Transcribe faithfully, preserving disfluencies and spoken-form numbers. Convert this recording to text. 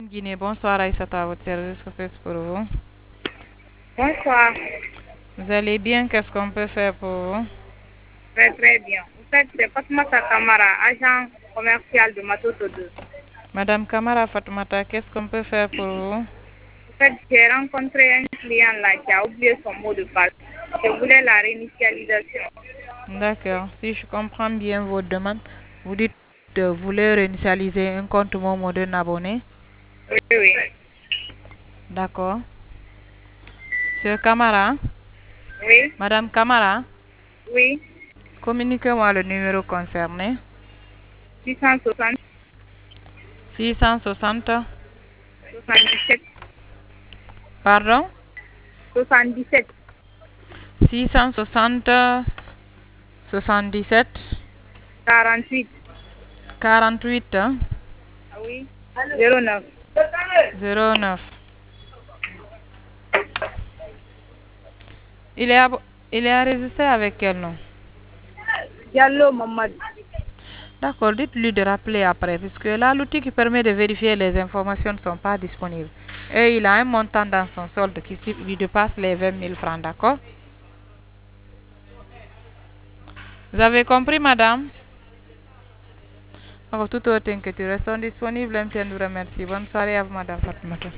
Guinée, bonsoir Aïssata, à votre service, que fait pour vous? Bonsoir. Vous allez bien? Qu'est-ce qu'on peut faire pour vous? Très très bien. En fait, c'est Fatmata Kamara, agent commercial de Matoto deux. Madame Kamara Fatoumata, qu'est-ce qu'on peut faire pour vous? En fait, j'ai rencontré un client là qui a oublié son mot de passe. Je voulais la réinitialisation. D'accord. Si je comprends bien vos demandes, vous dites que vous voulez réinitialiser un compte Momo d'un abonné. Oui, oui. D'accord. Monsieur Kamara, Oui, Madame Kamara, oui. communiquez-moi le numéro concerné. six cent soixante, six cent soixante, soixante-dix-sept, pardon? soixante-dix-sept, six cent soixante, soixante-dix-sept, quarante-huit. quarante-huit, Ah oui. zéro neuf. zéro neuf. Il est, abo- il est enregistré avec quel nom? Diallo Mamad. D'accord, dites-lui de rappeler après, puisque là, l'outil qui permet de vérifier les informations ne sont pas disponibles. Et il a un montant dans son solde qui si- lui dépasse les vingt mille francs, d'accord? Vous avez compris, madame? Alors, tout autre inquiétude, restons disponibles. M T N vous remercie. Bonne soirée à vous, madame Fatmata.